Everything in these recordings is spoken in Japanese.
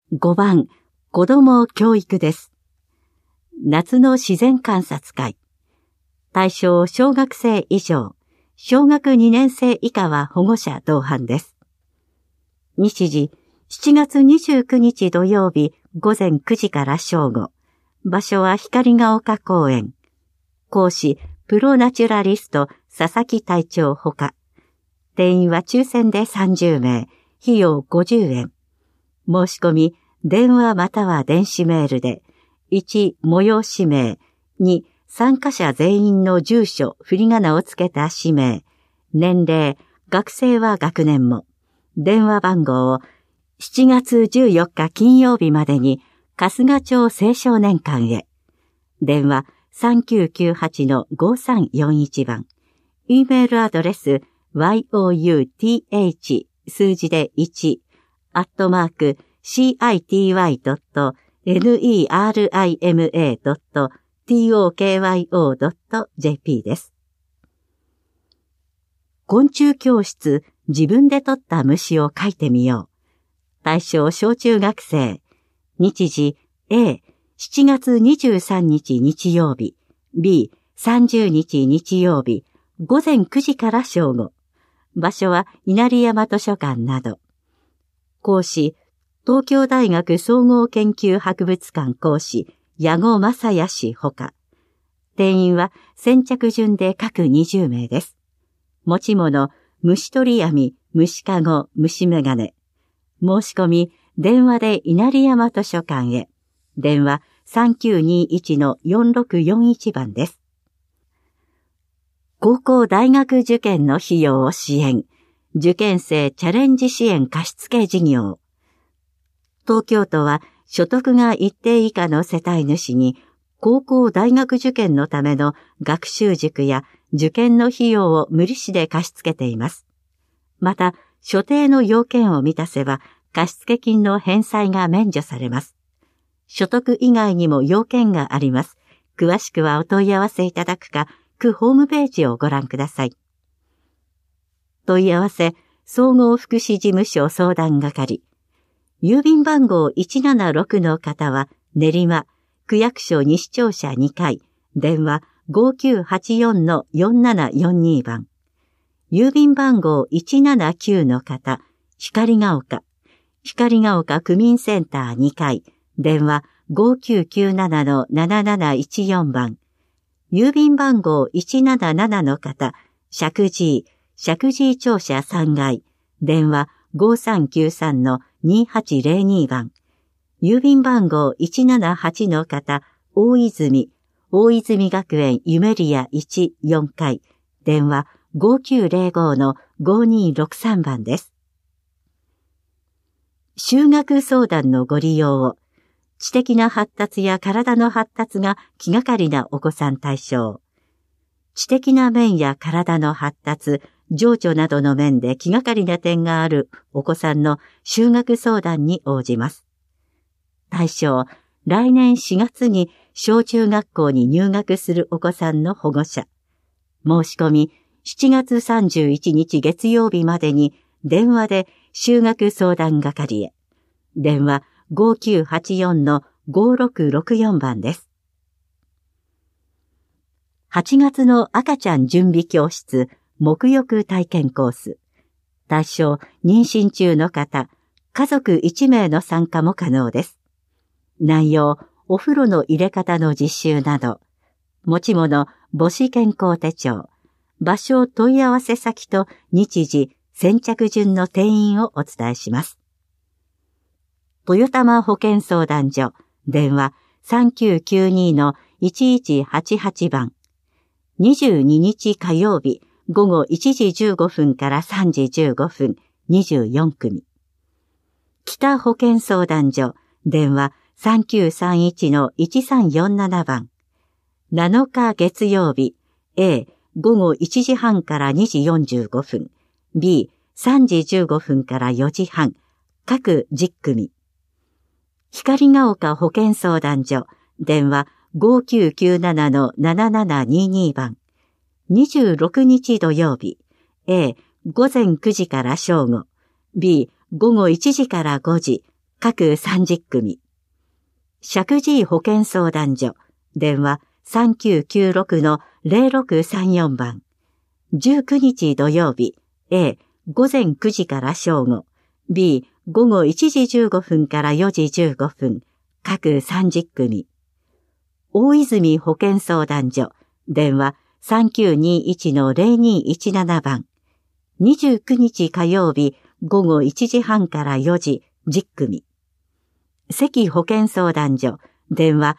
5番、子ども教育です。夏の自然観察会。対象小学生以上、小学2年生以下は保護者同伴です。日時、7月29日土曜日午前9時から正午。場所は光が丘公園。講師、プロナチュラリスト佐々木隊長ほか。定員は抽選で30名、費用50円。申し込み、電話または電子メールで、1、催し名、2、参加者全員の住所、振り仮名をつけた氏名、年齢、学生は学年も、電話番号を7月14日金曜日までに、春日町青少年館へ。電話3998-5341番。E メールアドレス youth 数字で1city.nerima.tokyo.jp です。昆虫教室、自分で取った虫を描いてみよう。対象小中学生。日時 A、7月23日日曜日。B、30日日曜日。午前9時から正午。場所は稲荷山図書館など。講師、東京大学総合研究博物館講師、矢後正也氏ほか。定員は先着順で各20名です。持ち物、虫取り網、虫かご、虫眼鏡。申し込み、電話で稲荷山図書館へ。電話3921-4641番です。高校大学受験の費用を支援。受験生チャレンジ支援貸付事業。東京都は所得が一定以下の世帯主に高校大学受験のための学習塾や受験の費用を無利子で貸し付けています。また、所定の要件を満たせば貸付金の返済が免除されます。所得以外にも要件があります。詳しくはお問い合わせいただくか、区ホームページをご覧ください。問い合わせ、総合福祉事務所相談係。郵便番号176の方は、練馬、区役所西庁舎2階、電話5984-4742番。郵便番号179の方、光が丘区民センター2階、電話5997-7714番。郵便番号177の方、石神井庁舎3階、電話5393-2802番。郵便番号178の方、大泉学園ゆめりや1、4階、電話5905-5263番です。就学相談のご利用を、知的な発達や体の発達が気がかりなお子さん対象。知的な面や体の発達、情緒などの面で気がかりな点があるお子さんの就学相談に応じます。対象、来年4月に小中学校に入学するお子さんの保護者。申し込み、7月31日月曜日までに電話で就学相談係へ。電話5984-5664番です。8月の赤ちゃん準備教室、沐浴体験コース。対象、妊娠中の方、家族1名の参加も可能です。内容、お風呂の入れ方の実習など。持ち物、母子健康手帳。場所、問い合わせ先と日時、先着順の定員をお伝えします。豊玉保健相談所、電話3992-1188番。22日火曜日、午後1時15分から3時15分、24組。北保健相談所、電話3931-1347番。7日月曜日、A、午後1時半から2時45分、B、3時15分から4時半、各10組。光が丘保健相談所、電話5997-7722番。26日土曜日、A、午前9時から正午、B、午後1時から5時、 各30組。石神井保健相談所、電話3996-0634番。19日土曜日、A、午前9時から正午、B、午後1時15分から4時15分、各30組。大泉保健相談所、電話3921-0217番。29日火曜日、午後1時半から4時、10組。関保健相談所、電話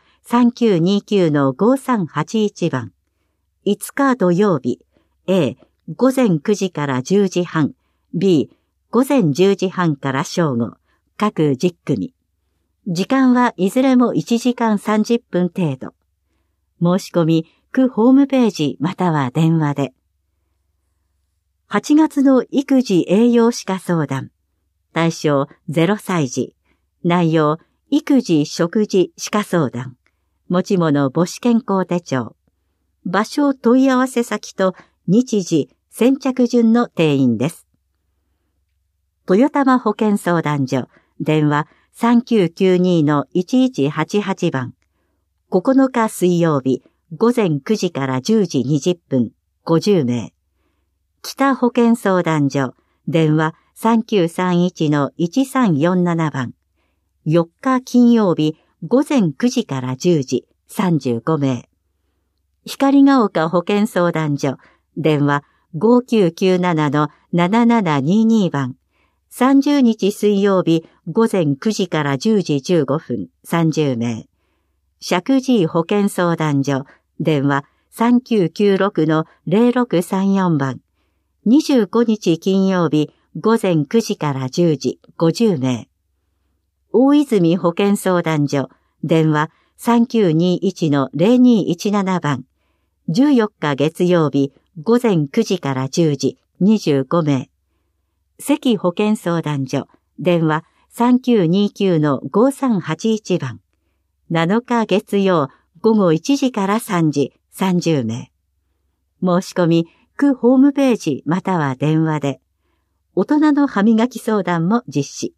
3929-5381番。5日土曜日、A、午前9時から10時半、B、午前10時半から正午、各10組。時間はいずれも1時間30分程度。申し込み、区ホームページまたは電話で。8月の育児栄養歯科相談。対象0歳児。内容、育児食事歯科相談。持ち物母子健康手帳。場所問い合わせ先と日時、先着順の定員です。豊玉保健相談所、電話3992-1188番。9日水曜日、午前9時から10時20分、50名。北保健相談所、電話3931-1347番。4日金曜日、午前9時から10時、35名。光が丘保健相談所、電話5997-7722番。30日水曜日、午前9時から10時15分、30名。石神井保健相談所、電話3996-0634番。25日金曜日、午前9時から10時、50名。大泉保健相談所、電話3921-0217番。14日月曜日、午前9時から10時、25名。関保健相談所、電話3929-5381番。7日月曜、午後1時から3時、30名。申し込み、区ホームページまたは電話で。大人の歯磨き相談も実施。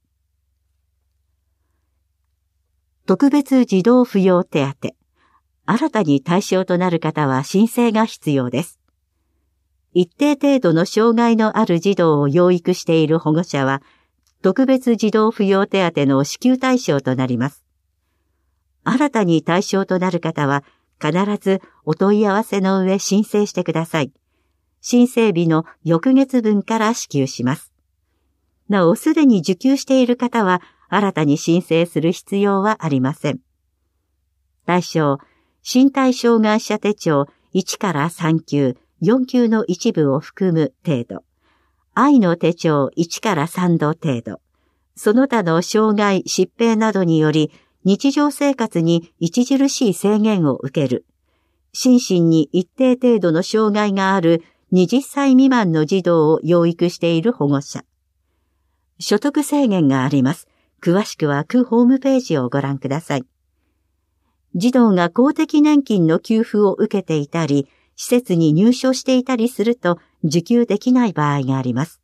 特別児童扶養手当。新たに対象となる方は申請が必要です。一定程度の障害のある児童を養育している保護者は、特別児童扶養手当の支給対象となります。新たに対象となる方は、必ずお問い合わせの上申請してください。申請日の翌月分から支給します。なお、すでに受給している方は、新たに申請する必要はありません。対象、身体障害者手帳1から3級、4級の一部を含む程度。愛の手帳1から3度程度。その他の障害、疾病などにより、日常生活に著しい制限を受ける。心身に一定程度の障害がある20歳未満の児童を養育している保護者。所得制限があります。詳しくは区ホームページをご覧ください。児童が公的年金の給付を受けていたり、施設に入所していたりすると受給できない場合があります。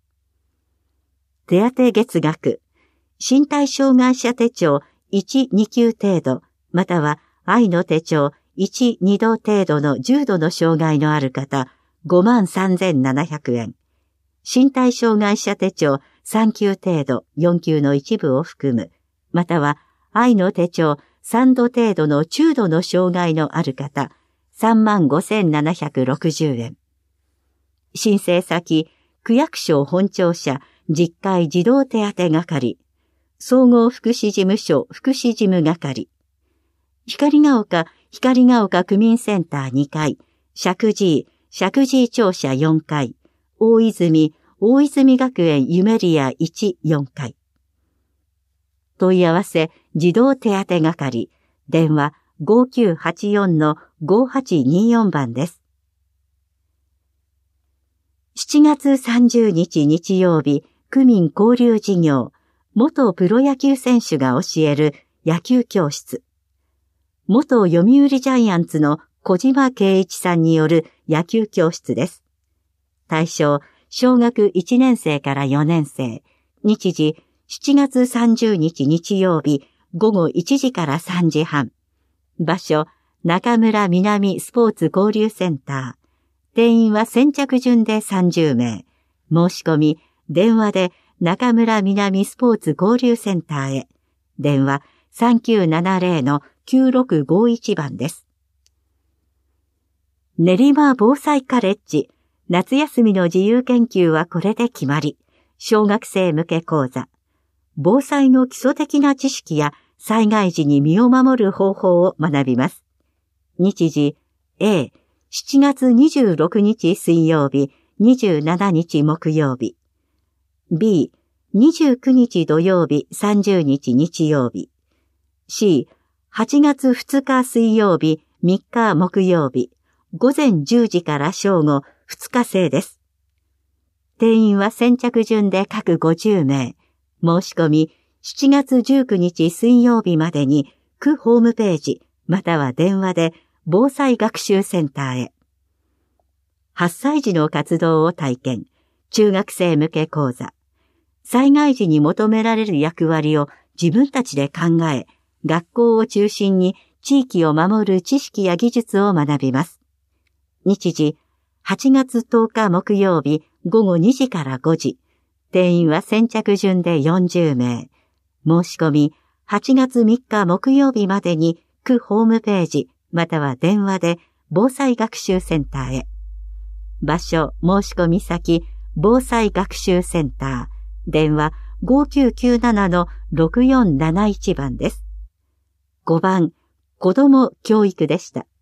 手当月額、身体障害者手帳1、2級程度、または愛の手帳1、2度程度の重度の障害のある方、53,700円。身体障害者手帳3級程度、4級の一部を含む、または愛の手帳3度程度の中度の障害のある方、35,760円。申請先、区役所本庁舎実会児童手当係、総合福祉事務所福祉事務係、光が丘区民センター2階、石神井庁舎4階、大泉学園ゆめりや1、4階。問い合わせ、児童手当係、電話5984-5824番です。7月30日日曜日、区民交流事業、元プロ野球選手が教える野球教室。元読売ジャイアンツの小島圭一さんによる野球教室です。対象、小学1年生から4年生。日時、 7月30日日曜日午後1時から3時半。場所、中村南スポーツ交流センター。定員は先着順で30名。申し込み、電話で中村南スポーツ交流センターへ。電話 3970-9651 番です。練馬防災カレッジ。夏休みの自由研究はこれで決まり。小学生向け講座。防災の基礎的な知識や災害時に身を守る方法を学びます。日時 A、7月26日水曜日、27日木曜日。B、29日土曜日、30日日曜日。C、8月2日水曜日、3日木曜日。午前10時から正午、2日制です。定員は先着順で各50名。申し込み、7月19日水曜日までに、区ホームページ、または電話で、防災学習センターへ。8歳児の活動を体験、中学生向け講座。災害時に求められる役割を自分たちで考え、学校を中心に地域を守る知識や技術を学びます。日時、8月10日木曜日午後2時から5時。定員は先着順で40名。申し込み、8月3日木曜日までに区ホームページ、または電話で防災学習センターへ。場所、申し込み先、防災学習センター。電話 5997-6471 番です。5番、子ども教育でした。